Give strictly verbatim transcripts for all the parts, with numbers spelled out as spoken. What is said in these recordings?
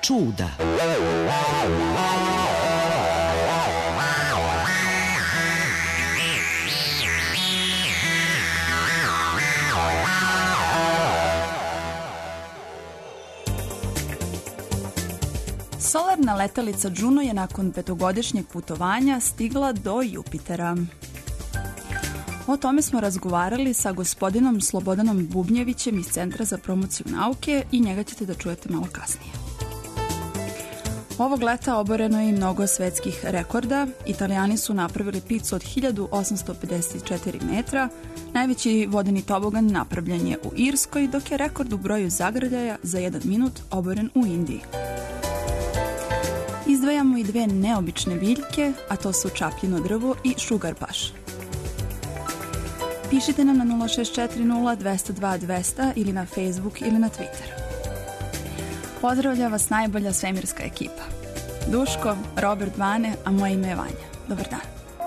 čuda. Solarna letelica Juno je nakon petogodišnjeg putovanja stigla do Jupitera. O tome smo razgovarali sa gospodinom Slobodanom Bubnjevićem iz Centra za promociju nauke i njega ćete da čujete malo kasnije. Ovog leta oboreno je i mnogo svetskih rekorda. Italijani su napravili picu od hiljadu osamsto pedeset četiri metra, najveći vodeni tobogan napravljen je u Irskoj, dok je rekord u broju zagrljaja za jedan minut oboren u Indiji. Izdvajamo i dve neobične biljke, a to su čapljino drvo i šugar paš. Pišite nam na nula šest četiri nula dve nula dva dve nula zero ili na Facebook ili na Twitter. Pozdravlja vas najbolja svemirska ekipa. Duško, Robert, Vane, a moje ime je Vanja. Dobar dan.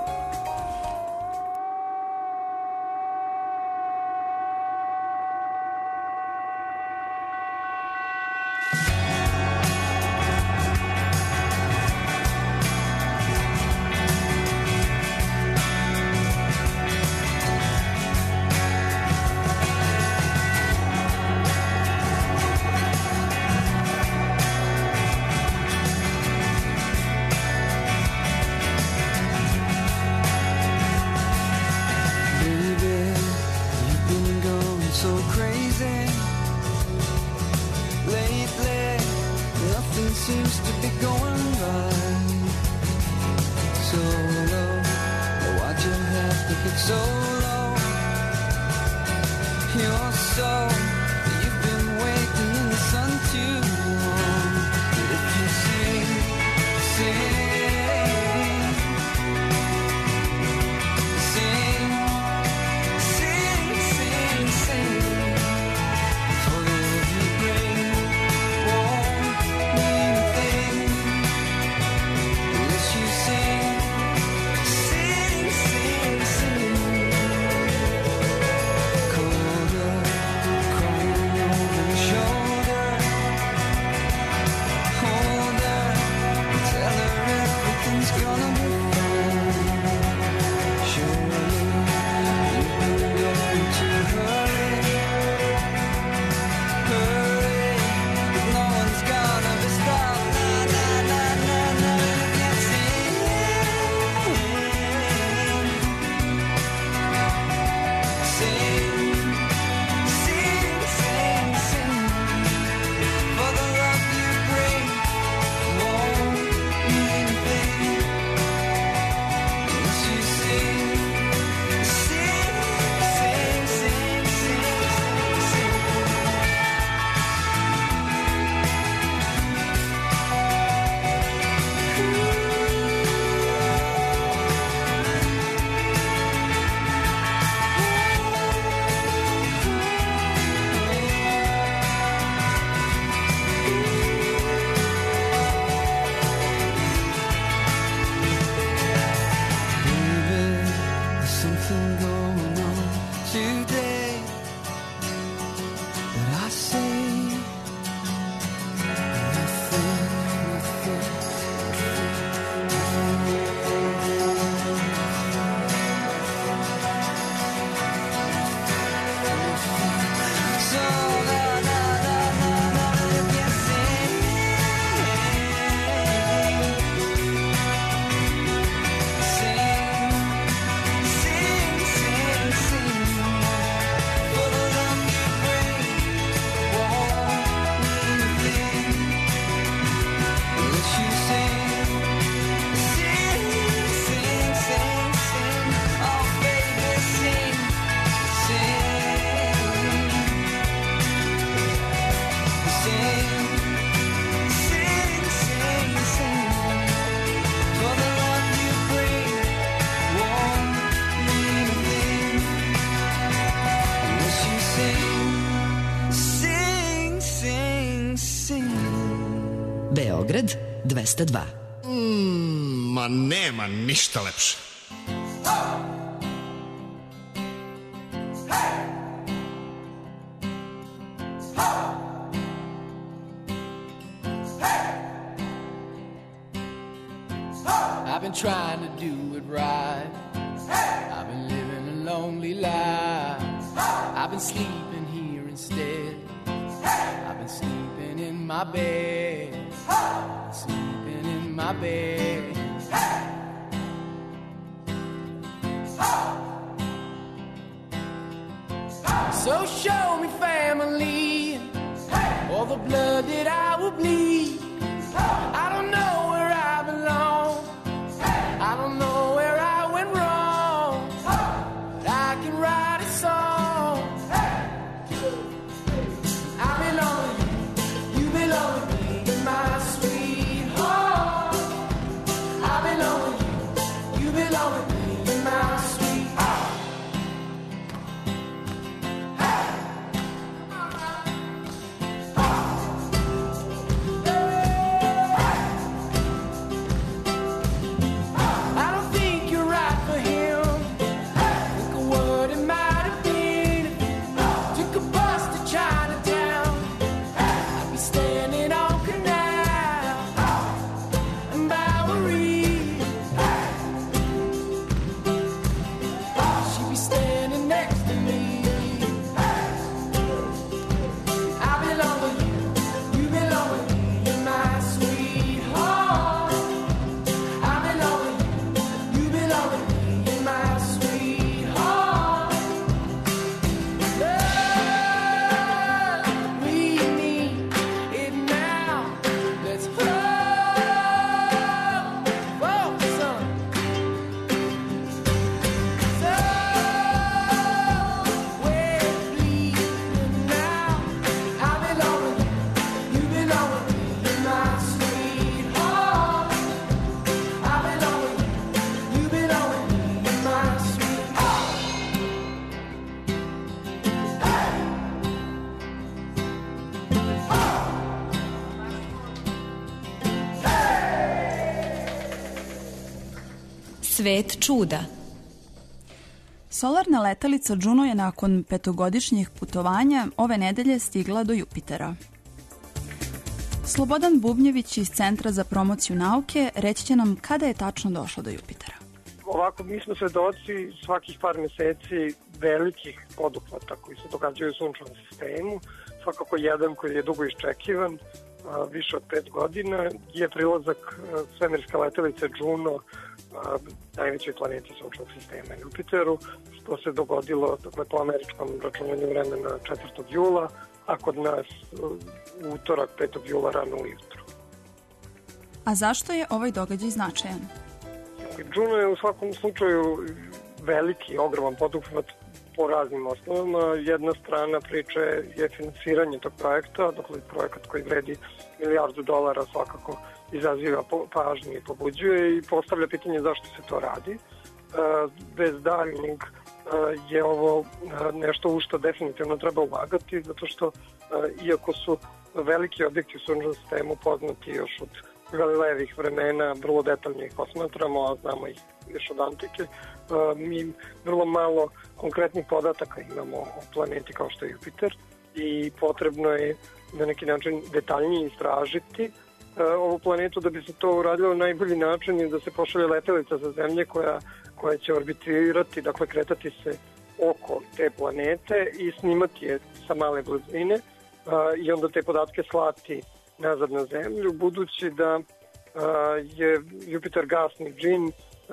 Beograd dvesta dva. Mm, ma nema ništa lepše. Hey! I've been trying to do it right. I've been living a lonely life. I've been sleeping here instead. I've been sleeping in my bed. Sleeping in my bed. So show me family, all the blood that I will bleed. I don't know where I belong. I don't know where I went wrong. But I can write a song. I belong with you, you belong with me, you're my sweetheart. I belong with you, you belong with me, you're my sweetheart. Svet čuda. Solarna letelica Juno je nakon petogodišnjih putovanja ove nedelje stigla do Jupitera. Slobodan Bubnjević iz Centra za promociju nauke reći će nam kada je tačno došla do Jupitera. Ovako, mi smo svedoci svakih par meseci velikih poduhvata koji se događaju u sunčevom sistemu. Svakako jedan koji je dugo iščekivan, više od pet godina, je prilazak svemirske letelice Juno najvećoj planeti sunčevog sistema Jupiteru, što se dogodilo dakle, po američkom računanju vremena četvrtog jula, a kod nas u utorak petog jula rano ujutro. A zašto je ovaj događaj značajan? Juno je u svakom slučaju veliki, ogroman poduhvat po raznim osnovama. Jedna strana priče je finansiranje tog projekta, dakle projekat koji vredi milijardu dolara svakako izaziva pažnju i pobuđuje i postavlja pitanje zašto se to radi. Bez daljnjeg je ovo nešto u što definitivno treba ulagati, zato što iako su veliki objekti u sunčevom sistemu poznati još od Galilejevih vremena, vrlo detaljno ih posmatramo, a znamo ih još od antike, mi vrlo malo konkretnih podataka imamo o planeti kao što je Jupiter i potrebno je na neki način detaljnije istražiti ovu planetu. Da bi se to uradilo na najbolji način je da se pošalje letelica za Zemlje koja, koja će orbitirati, dakle kretati se oko te planete i snimati je sa male blizine i onda te podatke slati nazad na Zemlju, budući da je Jupiter gasni džin,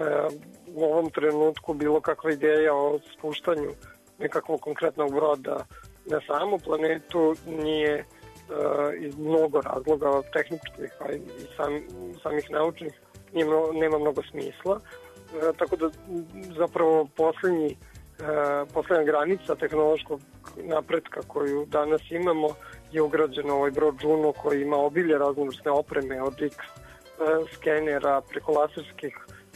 u ovom trenutku bilo kakva ideja o spuštanju nekakvog konkretnog broda na samu planetu nije iz mnogo razloga tehničkih a i sam, samih naučnih nema, nema mnogo smisla. Tako da zapravo posljednji, posljednja granica tehnološkog napretka koju danas imamo je ugrađeno ovaj brod Juno koji ima obilje raznovrsne opreme od X skenera preko laserskih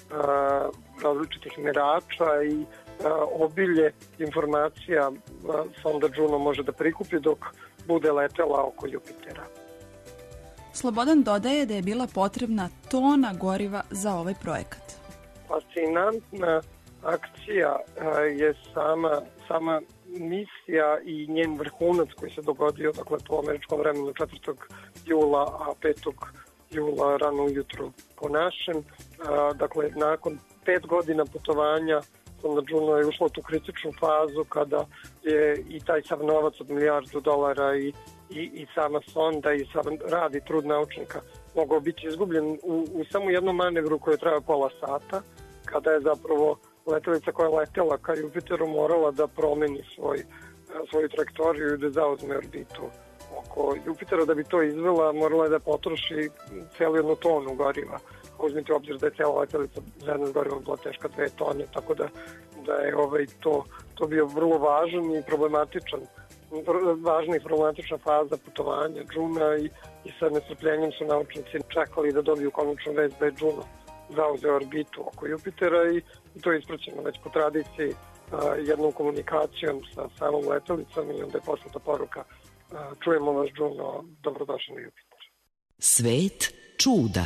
različitih merača i obilje informacija sonda Juno može da prikupi dok bude letela oko Jupitera. Slobodan dodaje da je bila potrebna tona goriva za ovaj projekat. Fascinantna akcija je sama, sama misija i njen vrhunac koji se dogodio dakle, po američkom vremenu četvrtog jula, a petog jula rano ujutru po našem. Dakle, nakon pet godina putovanja Sonda Juno je ušla u tu kritičnu fazu kada je i taj sav novac od milijardu dolara i, i, i sama sonda i sam rad i trud naučnika mogao biti izgubljen u, u samo jednom manevru koji traja pola sata, kada je zapravo letelica koja je letela ka Jupiteru morala da promeni svoj, svoju trajektoriju i da zauzme orbitu oko Jupitera. Da bi to izvela, morala je da potroši cijelu jednu tonu goriva. Uzmite u obzir da je cijela letelica zajedno s gorivom bila teška dve tone, tako da, da je ovaj, to, to bio vrlo važan i problematičan važna i problematična faza putovanja Juna i, i sa nestrpljenjem su naučnici čekali da dobiju konačnu vest da je Juno zauzeo orbitu oko Jupitera i, i to je ispraćeno već po tradiciji a, jednom komunikacijom sa samom letelicom i onda je poslata poruka a, čujemo vas Juno, dobrodošli na Jupiter. Svet čuda.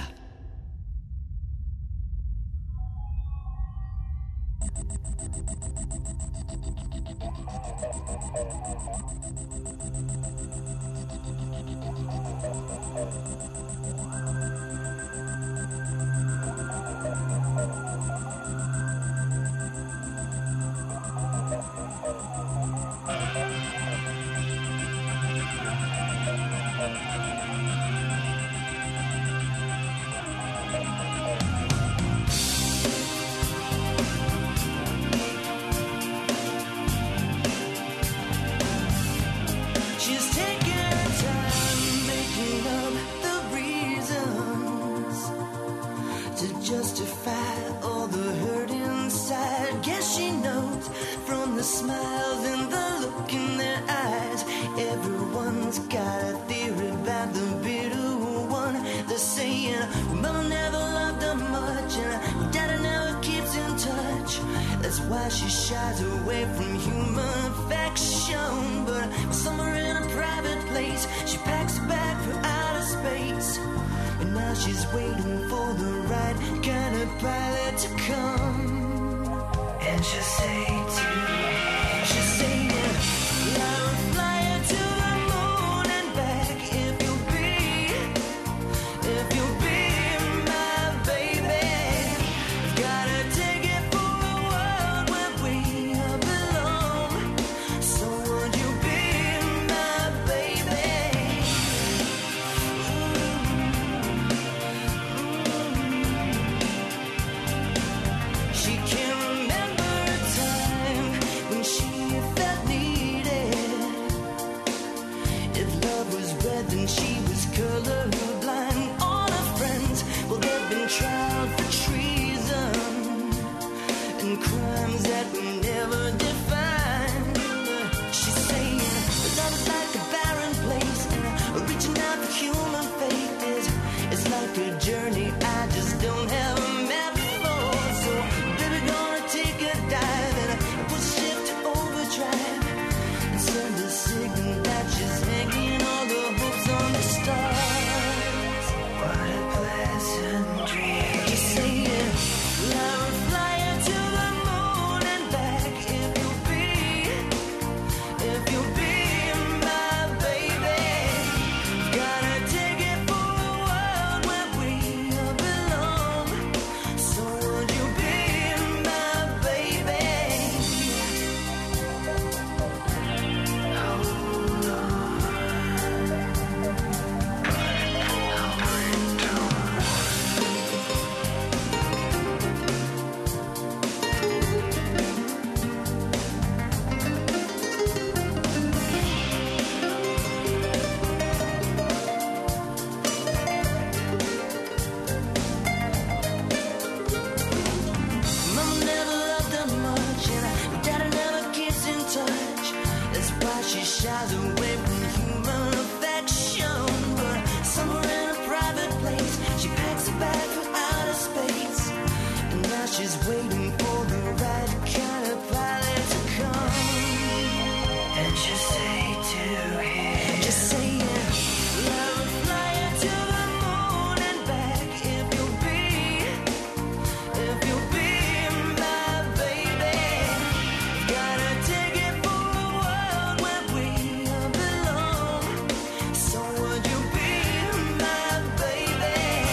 Baby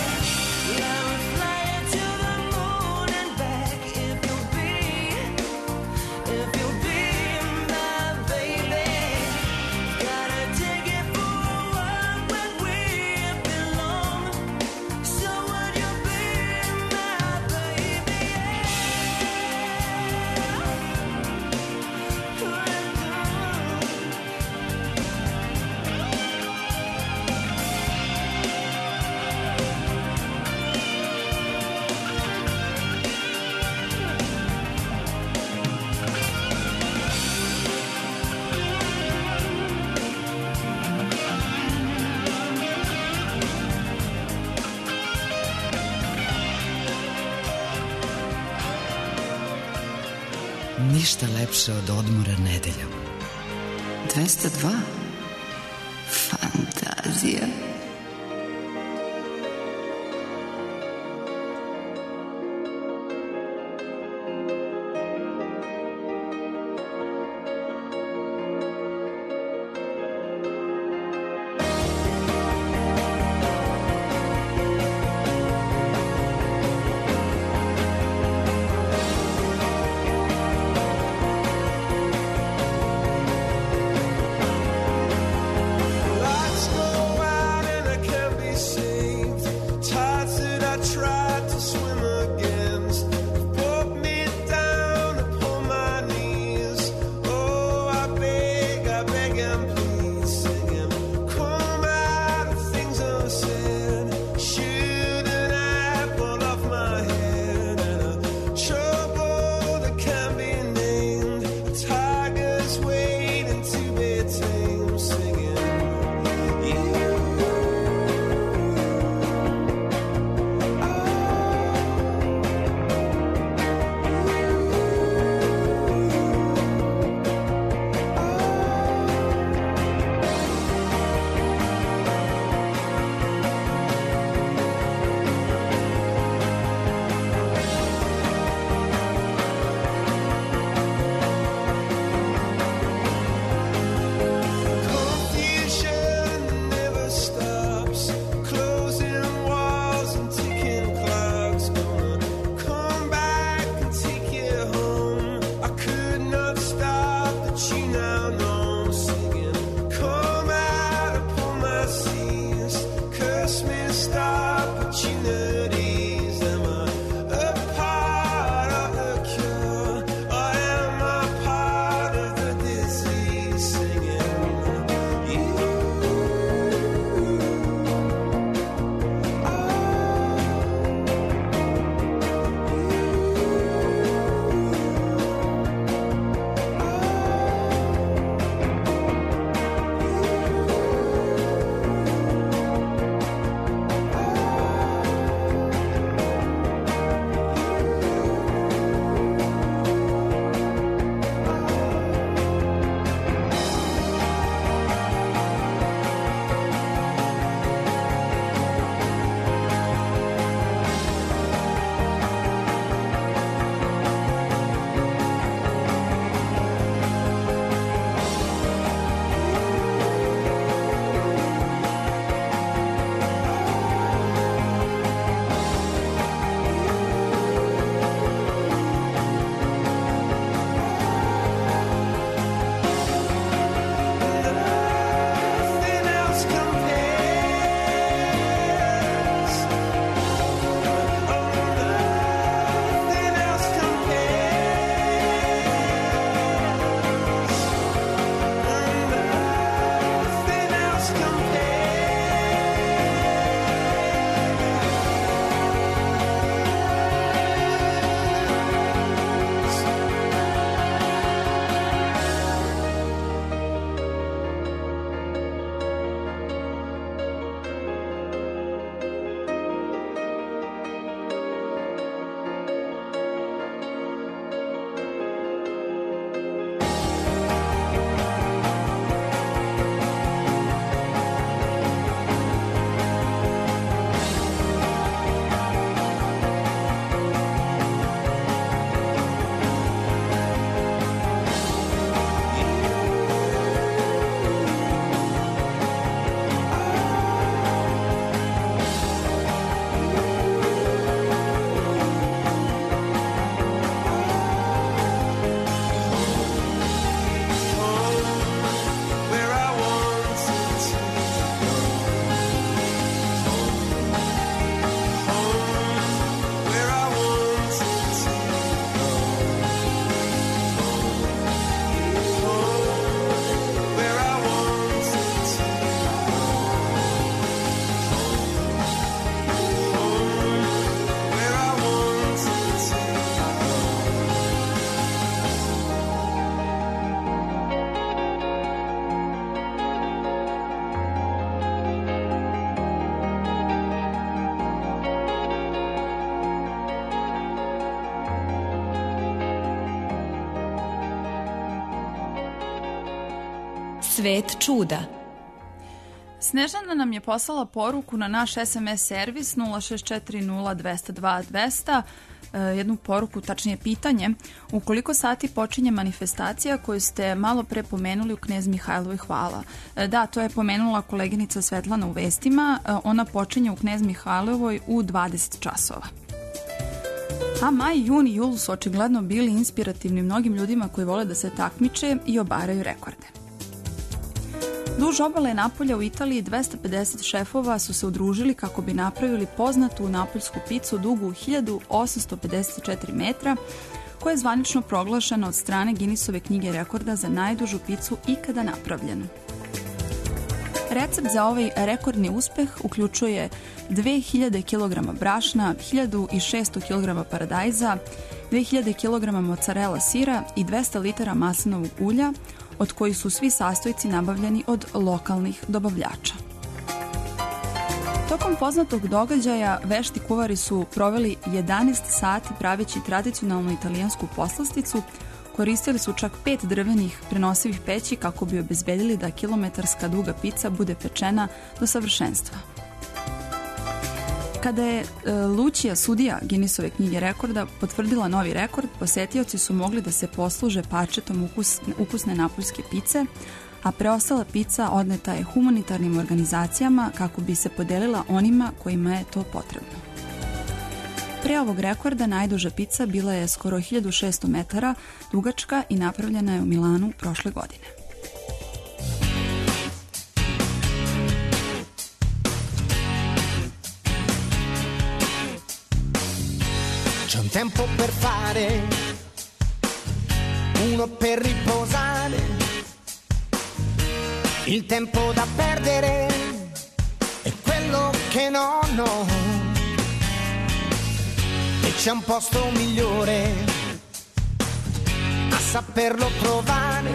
Ništa lepše od odmora nedeljom. dvesta dva. Fantazija. Lights go out Svet čuda. Snežana nam je poslala poruku na naš es em es servis nula šest četiri nula dva nula dva dva nula nula, jednu poruku, tačnije pitanje, u koliko sati počinje manifestacija koju ste malo pre pomenuli u Knez Mihajlovoj hvala. Da, to je pomenula koleginica Svetlana u vestima, ona počinje u Knez Mihajlovoj u dvadeset časova. A maj, jun i jul su očigledno bili inspirativni mnogim ljudima koji vole da se takmiče i obaraju rekorde. Duž obale Napolja u Italiji dvesta pedeset šefova su se udružili kako bi napravili poznatu napoljsku picu dugu hiljadu osamsto pedeset četiri metra, koja je zvanično proglašena od strane Guinnessove knjige rekorda za najdužu picu ikada napravljenu. Recept za ovaj rekordni uspeh uključuje dve hiljade kilograma brašna, hiljadu šessto kilograma paradajza, dve hiljade kilograma mozzarella sira i dvesta litara maslinovog ulja, od kojih su svi sastojci nabavljeni od lokalnih dobavljača. Tokom poznatog događaja vešti kuvari su proveli jedanaest sati praveći tradicionalnu italijansku poslasticu, koristili su čak pet drvenih prenosivih peći kako bi obezbedili da kilometarska duga pica bude pečena do savršenstva. Kada je e, Lucija, sudija Guinnessove knjige rekorda, potvrdila novi rekord, posetioci su mogli da se posluže parčetom ukus, ukusne napoljske pice, a preostala pica odneta je humanitarnim organizacijama kako bi se podelila onima kojima je to potrebno. Pre ovog rekorda najduža pica bila je skoro hiljadu šessto metara dugačka i napravljena je u Milanu prošle godine. C'è un tempo per fare, uno per riposare, il tempo da perdere è quello che non ho, e c'è un posto migliore a saperlo trovare,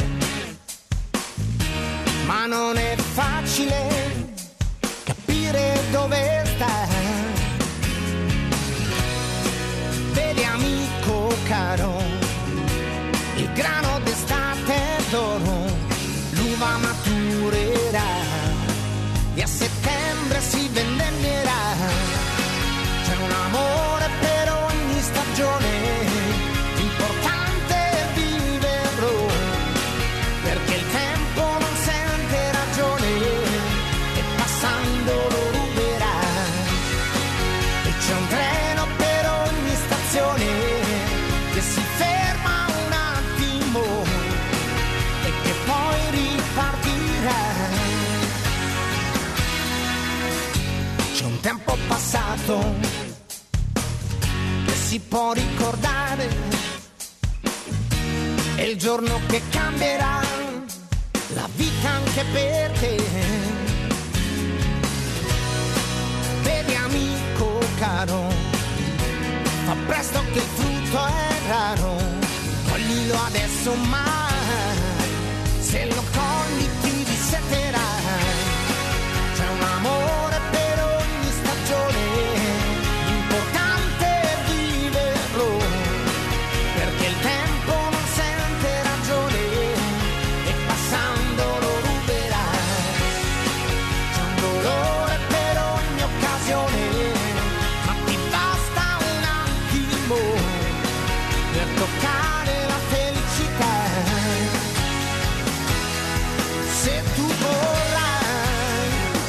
ma non è facile capire dove sta. Vedi amico caro, il grano d'estate è d'oro, l'uva maturerà e a settembre si vendemmierà. C'è un amore per ogni stagione, l'importante è viverlo, perché il tempo non sente ragione e passando lo ruberà. E c'è un treno per ogni stazione che si ferma un attimo e che poi ripartirà. C'è un tempo passato che si può ricordare, è il giorno che cambierà la vita anche per te. Vedi amico caro, fa presto che il frutto è raro, coglilo adesso ma se lo cogli ti disseterai. C'è un amore per ogni stagione, l'importante è viverlo, perché il tempo non sente ragione e passando lo ruberà. C'è un dolore per ogni occasione, ma ti basta un attimo per toccare la felicità. Se tu vorrai,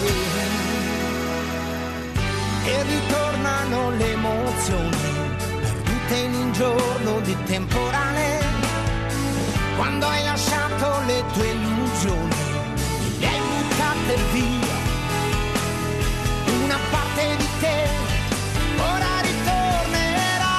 e ritornano le emozioni perdute in un giorno di temporale, quando hai lasciato le tue illusioni e le hai buttate via. Una parte di te ora ritornerà.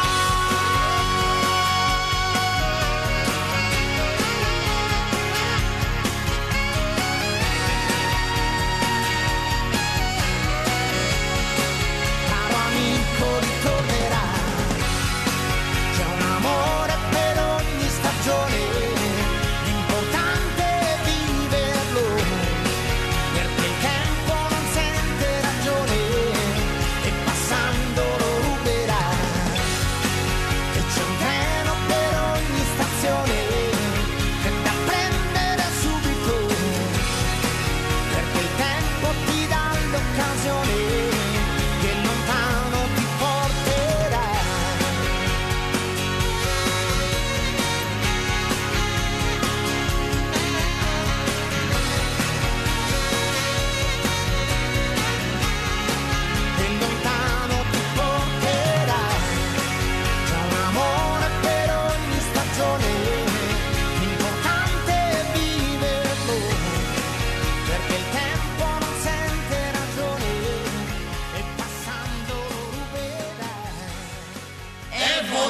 Caro amico ritornerà. C'è un amore per ogni stagione, l'importante è viverlo, perché il tempo non sente ragione e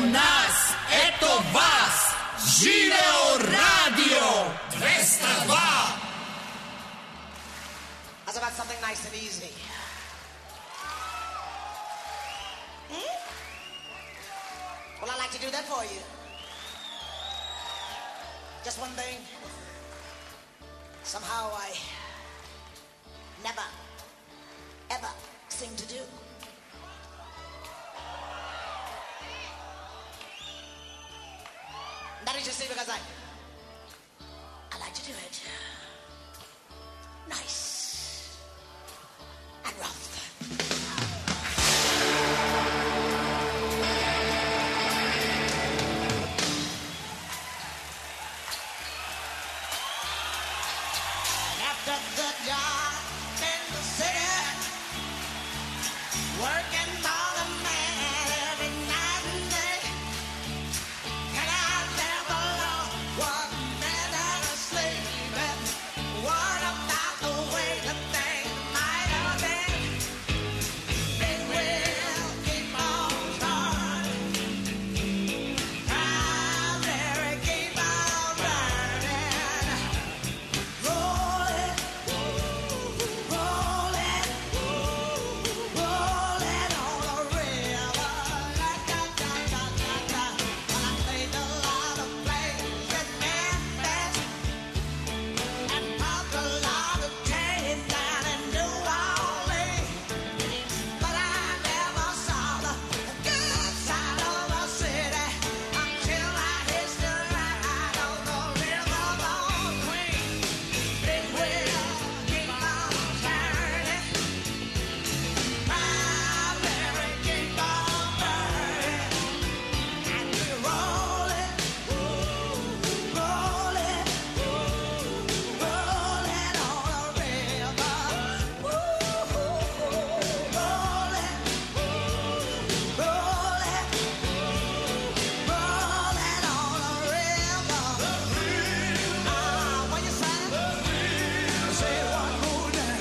nas, eto vas, živeo radio dvesta dva. How's about something nice and easy? Hmm? Well, I'd like to do that for you. Just one thing. Somehow I never, ever seem to do. That is just see because I, I like to do it nice and rough. After the job in the city, working for the man every night and day, and I never know what man and asleep and what about the way the thing might have been. It will keep on starting, primary keep on burning, rolling, rolling, rolling on the river. La da da da da da. I played a lot of plays in Memphis and popped a lot of chains down in New Orleans, but I never saw the good side of the city until I hitched a ride on the river on Queen. It will keep on turning, primary keep on burning, and we're rolling, rolling, rolling on the river. Rolling, rolling, rolling on the river. Ah, what you say? Say one more time.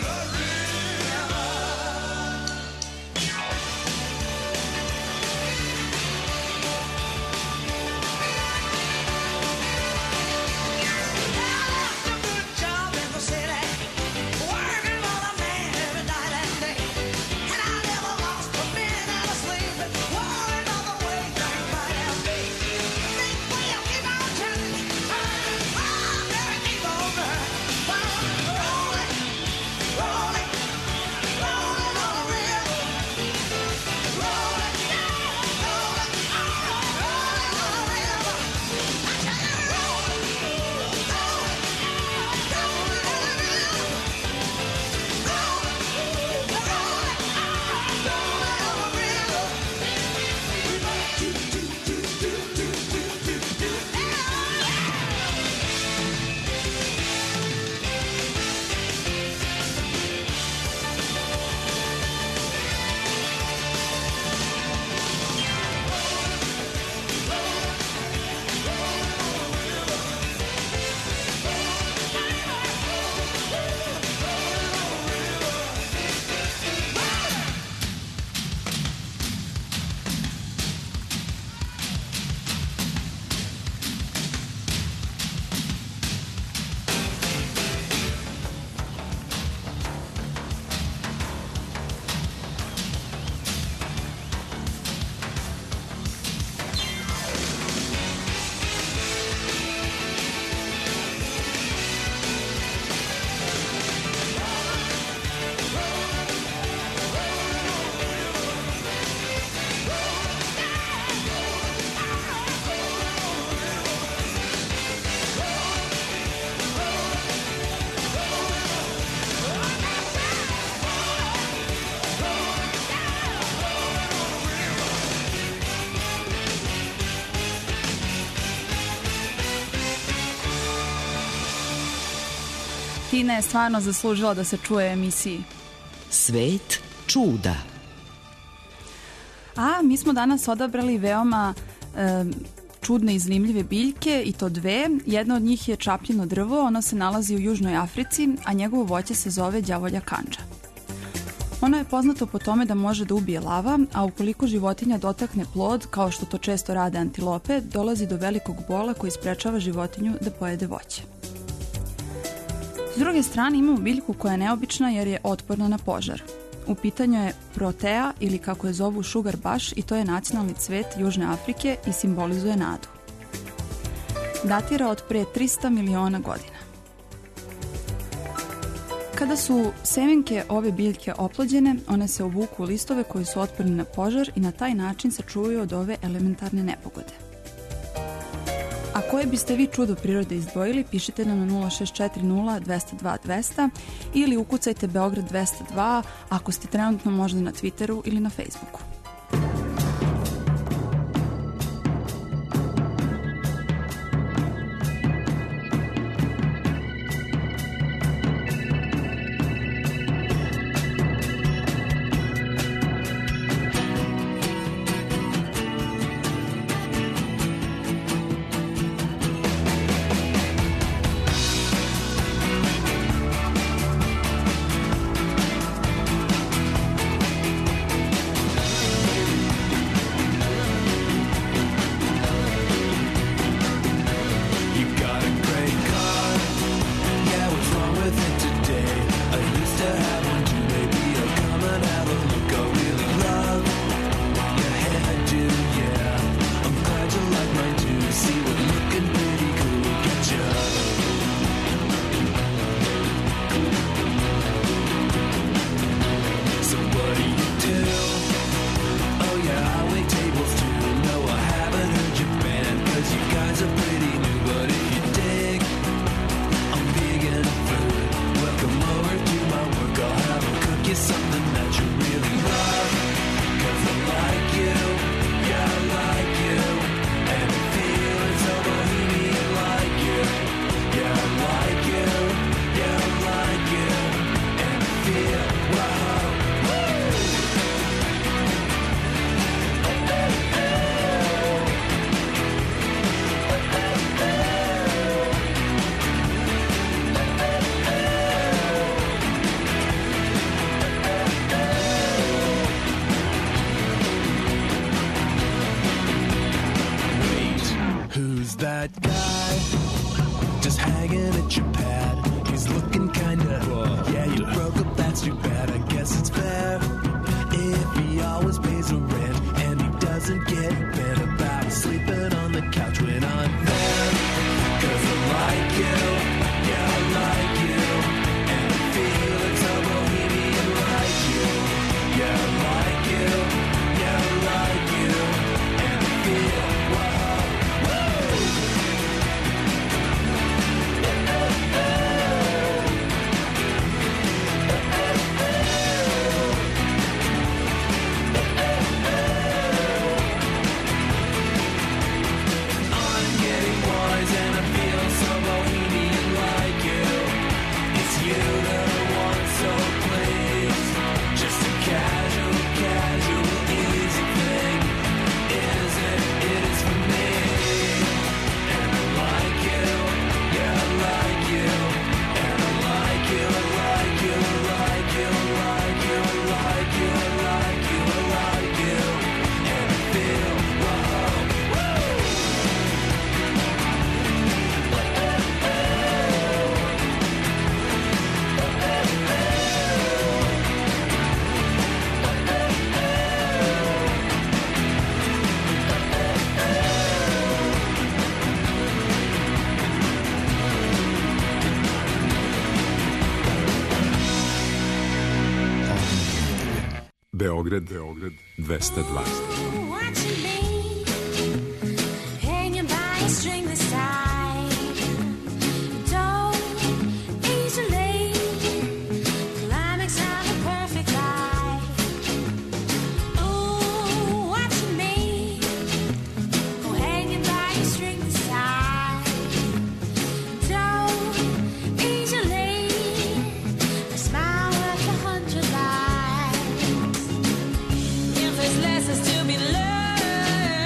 A good job in the city, working for the man every night and day, and I never lost a minute of sleep, worrying on the way things might have been. Big wheel keep on turning, turning, primary keep on burning, rolling, rolling, rolling on the river, rolling, rolling, rolling on the river. I tell you, rolling, rolling, rolling on the river, rolling, rolling, rolling on the river. Tina je stvarno zaslužila da se čuje u emisiji. Svet čuda. A mi smo danas odabrali veoma e, čudne i zanimljive biljke, i to dve. Jedna od njih je čapljino drvo, ono se nalazi u Južnoj Africi, a njegovo voće se zove đavolja kandža. Ono je poznato po tome da može da ubije lava, a ukoliko životinja dotakne plod, kao što to često rade antilope, dolazi do velikog bola koji sprečava životinju da pojede voće. S druge strane imamo biljku koja je neobična jer je otporna na požar. U pitanju je protea ili kako je zovu sugar bush i to je nacionalni cvet Južne Afrike i simbolizuje nadu. Datira od pre trista miliona godina. Kada su semenke ove biljke oplođene, one se obuku u listove koji su otporni na požar i na taj način sačuvaju od ove elementarne nepogode. A koje biste vi čudo prirode izdvojili, pišite nam na nula šest četiri nula dvesta dva dvesta ili ukucajte Beograd dvesta dva ako ste trenutno možda na Twitteru ili na Facebooku. That guy just hanging at your pad. He's looking kinda, yeah, you broke up, that's too bad. I guess it's fair if he always pays a rent and he doesn't get bent about sleeping on the couch when I'm there. Cause I like you, yeah, I like you, and I feel it's a bohemian like you. Yeah, I like you, yeah, I like you, and I feel, whoa. Beograd, Beograd dvesta dva. Lessons to be learned.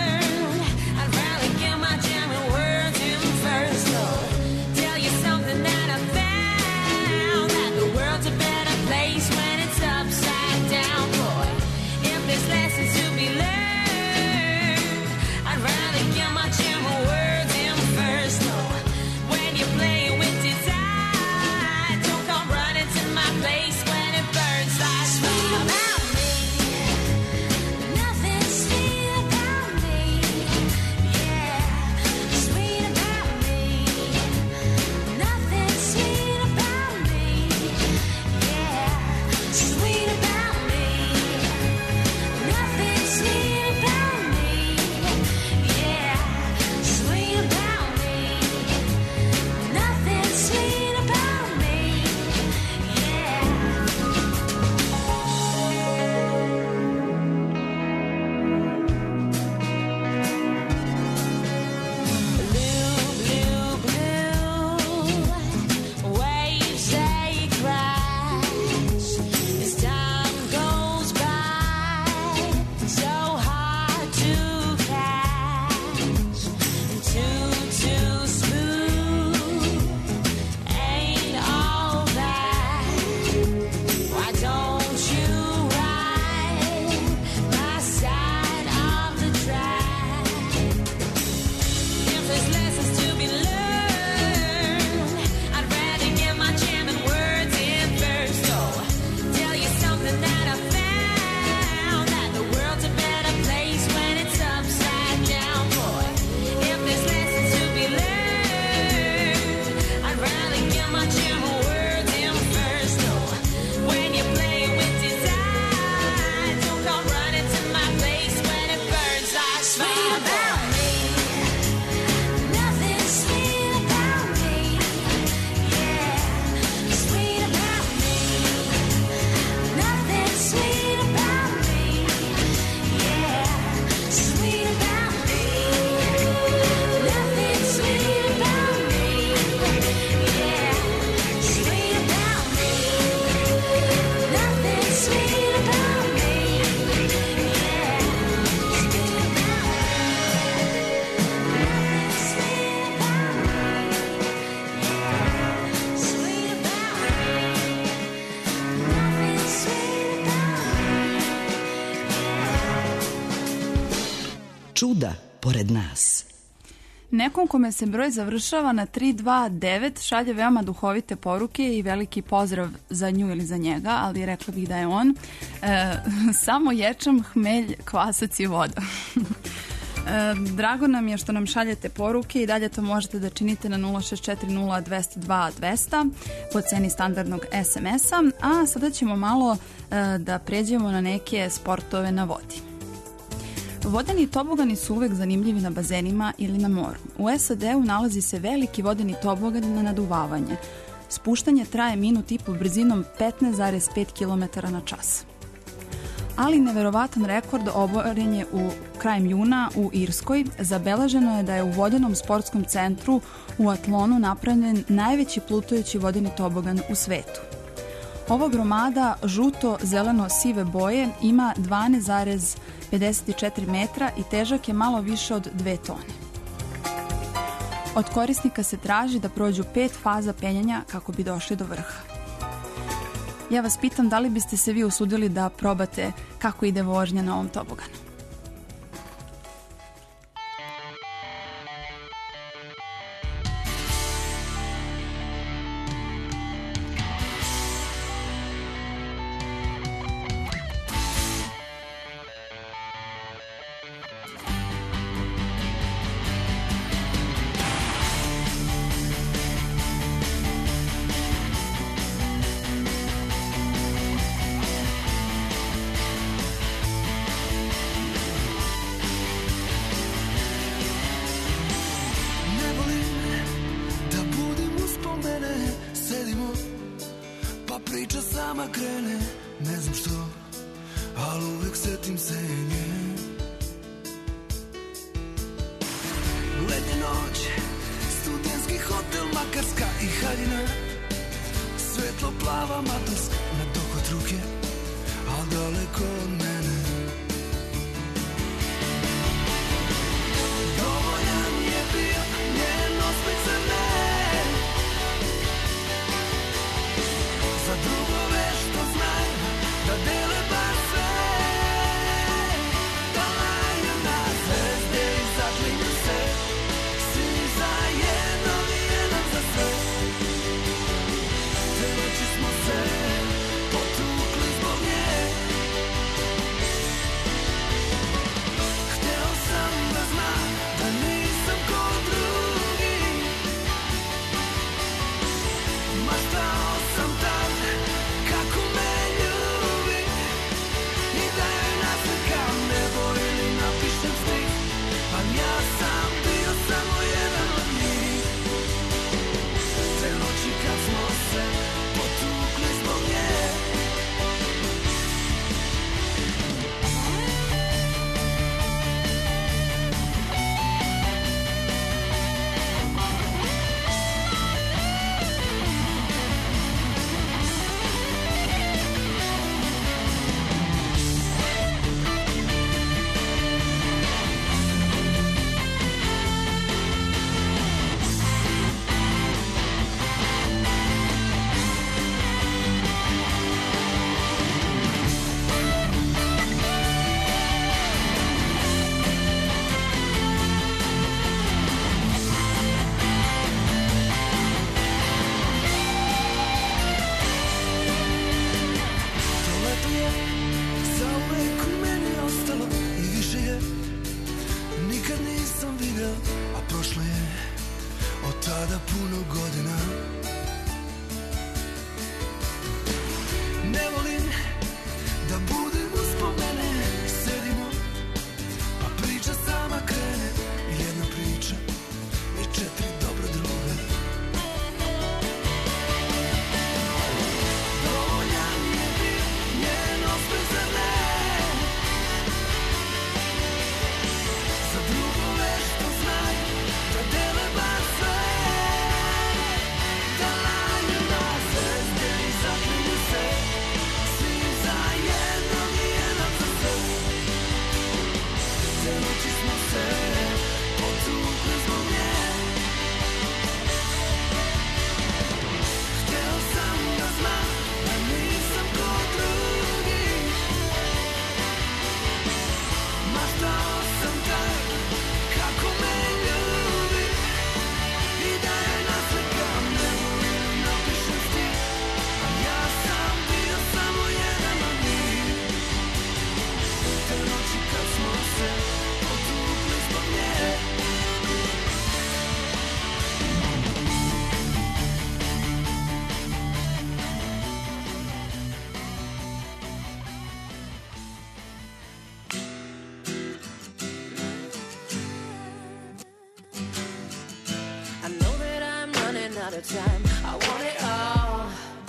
pored nas. Nekom kome se broj završava na tri dva devet šalje veoma duhovite poruke i veliki pozdrav za nju ili za njega, ali rekla bih da je on. E, samo ječam, hmelj, kvasac i voda. E, drago nam je što nam šaljete poruke i dalje to možete da činite na nula šest četiri nula dva nula dva dva nula nula po ceni standardnog es em es-a, a sada ćemo malo e, da pređemo na neke sportove na vodi. Vodeni tobogani su uvek zanimljivi na bazenima ili na moru. U es a de-u nalazi se veliki vodeni tobogan na naduvavanje. Spuštanje traje minut i po brzinom petnaest zarez pet kilometara na čas. Ali neverovatan rekord oboren je u krajem juna u Irskoj. Zabeleženo je da je u vodenom sportskom centru u Atlonu napravljen najveći plutajući vodeni tobogan u svetu. Ova gromada žuto-zeleno-sive boje ima dvanaest zarez pedeset četiri metra i težak je malo više od dve tone. Od korisnika se traži da prođu pet faza penjanja kako bi došli do vrha. Ja vas pitam da li biste se vi usudili da probate kako ide vožnja na ovom toboganu. a time. I want it all.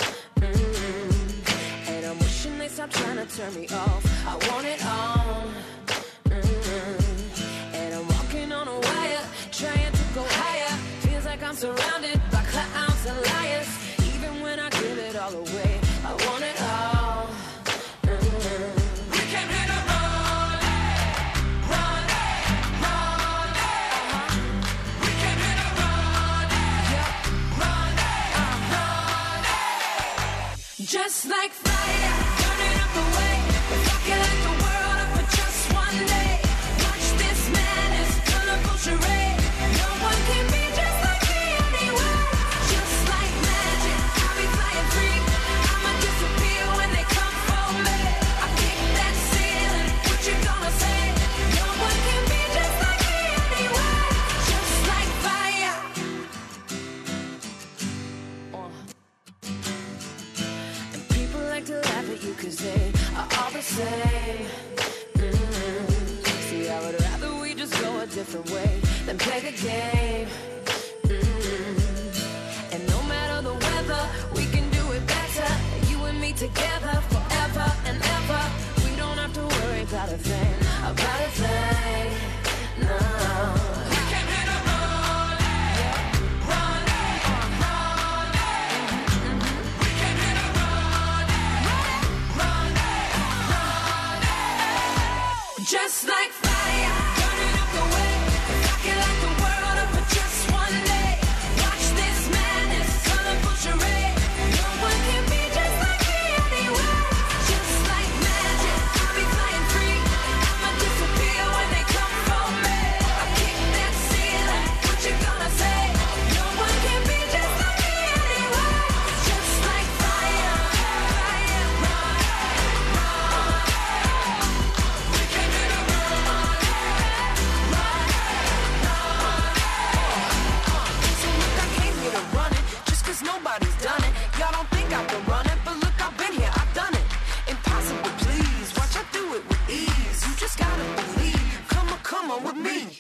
Mm-hmm. And I'm wishing they stop trying to turn me off. I want it all. Mm-hmm. And I'm walking on a wire, trying to go higher. Feels like I'm surrounded by clowns and liars. Even when I give it all away, I want it all. Mm-hmm. We came here to run, run, run. Uh-huh. We came here to run, yeah, run, uh, run. Just like fire, burning up the way. If I could light the world up for just one day, watch this madness, colorful charade. No one can be just like me anyway. Just like magic, I'll be flying free. I'ma disappear when they come for me. I kick that ceiling, what you gonna say? No one can be just like me anyway. Just like fire. Uh. And people like to laugh at you 'cause they are all the same. Mm-hmm. See, I would rather we just go a different way than play the game. Mm-hmm. And no matter the weather, we can do it better. You and me together forever and ever. We don't have to worry about a thing, about a thing. No. We came here to run, yeah, run, uh, run. Mm-hmm. We came here to run, run, run. Just like fire, burning up the way. If I could light the world up for just one day, watch this madness, colorful charade. No one can be just like me anyway. Just like magic, I'll be flying free. I'ma disappear when they come for me. I kick that ceiling, what you gonna say? No one can be just like me anyway. Just like fire, fire, run, run. We came here to run, run, run. So look, I came here to run it, just 'cause nobody's done it. Y'all don't think I've been running, but look, I've been here, I've done it. Impossible, please, watch I do it with ease. You just gotta believe, come on, come on with me.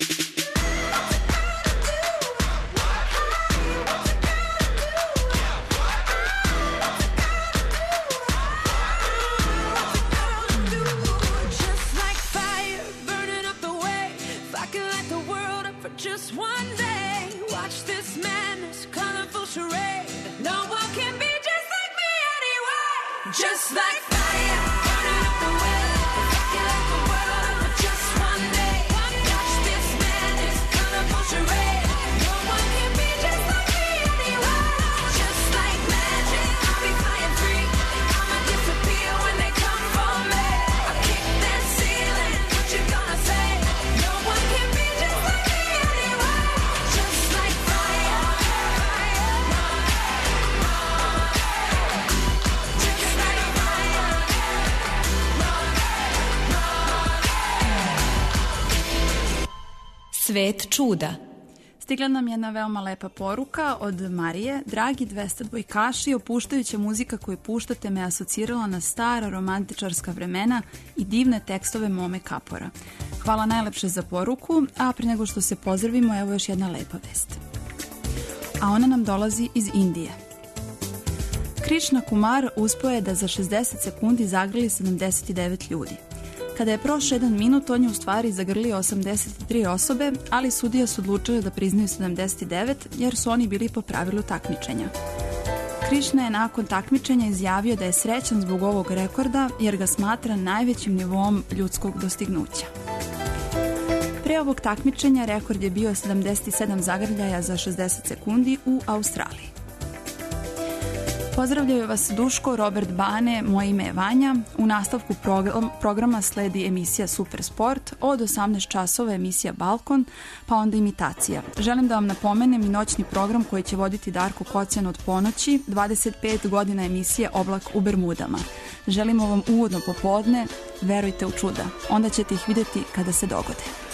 Just like fire, burning up the way. If I could light the world up for just one day, watch this madness, colorful charade. No one can be just like me anyway. Just like fire, burning up the way. If I could light the world up for just one day, watch this madness, colorful charade. No one can be just like me anyway. Just like magic, I'll be flying free. I'ma disappear when they come for me. I kick that ceiling, what you gonna say? No one can be just like me anyway. Just like fire, fire, run, run. Just like fire, run, run. Svet čuda. Stigla nam je jedna veoma lepa poruka od Marije. Dragi dvesta dvojkaši, opuštajuća muzika koju puštate me asocirala na stara romantičarska vremena i divne tekstove Mome Kapora. Hvala najlepše za poruku, a prije nego što se pozdravimo, evo još jedna lepa vest. A ona nam dolazi iz Indije. Krishna Kumar uspio je da za šezdeset sekundi zagrli sedamdeset devet ljudi. Kada je prošao jedan minut, on je u stvari zagrlio osamdeset tri osobe, ali sudije su odlučile da priznaju sedamdeset devet jer su oni bili po pravilu takmičenja. Krishna je nakon takmičenja izjavio da je srećan zbog ovog rekorda jer ga smatra najvećim nivom ljudskog dostignuća. Pre ovog takmičenja rekord je bio sedamdeset sedam zagrljaja za šezdeset sekundi u Australiji. Pozdravljaju vas Duško, Robert Bane, moje ime je Vanja. U nastavku program, programa sledi emisija Super Sport, od osamnaest časova emisija Balkon, pa onda imitacija. Želim da vam napomenem i noćni program koji će voditi Darko Kocjan od ponoći, dvadeset pet godina emisije Oblak u Bermudama. Želimo vam uvodno popodne, verujte u čuda, onda ćete ih vidjeti kada se dogode.